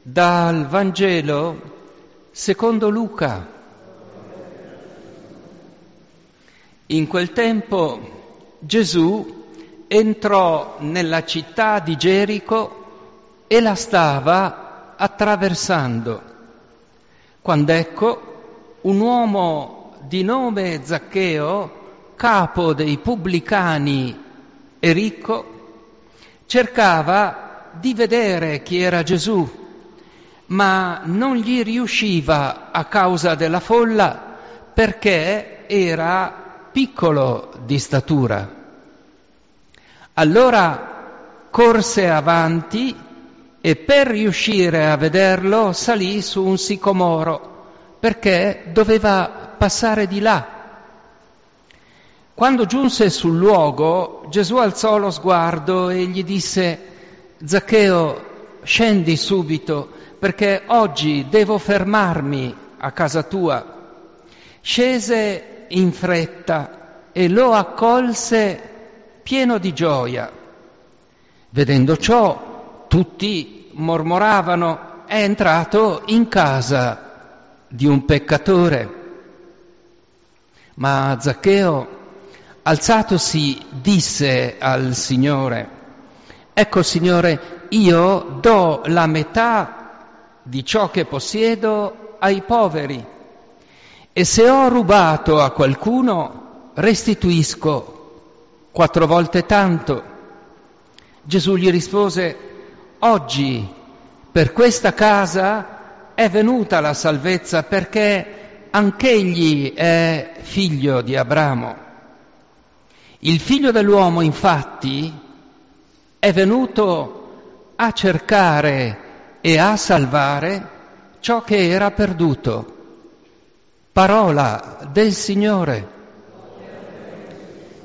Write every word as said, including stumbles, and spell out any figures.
Dal Vangelo secondo Luca. In quel tempo Gesù entrò nella città di Gerico e la stava attraversando, quando ecco un uomo di nome Zaccheo, capo dei pubblicani e ricco, cercava di vedere chi era Gesù, ma non gli riusciva a causa della folla perché era piccolo di statura. Allora corse avanti e per riuscire a vederlo salì su un sicomoro perché doveva passare di là. Quando giunse sul luogo, Gesù alzò lo sguardo e gli disse: Zaccheo, scendi subito, perché oggi devo fermarmi a casa tua. Scese in fretta e lo accolse pieno di gioia. Vedendo ciò, tutti mormoravano: è entrato in casa di un peccatore. Ma Zaccheo, alzatosi, disse al Signore: ecco, Signore, io do la metà di ciò che possiedo ai poveri, e se ho rubato a qualcuno restituisco quattro volte tanto. Gesù gli rispose: oggi per questa casa è venuta la salvezza, perché anch'egli è figlio di Abramo. Il figlio dell'uomo, infatti, è venuto a cercare e a salvare ciò che era perduto. Parola del Signore.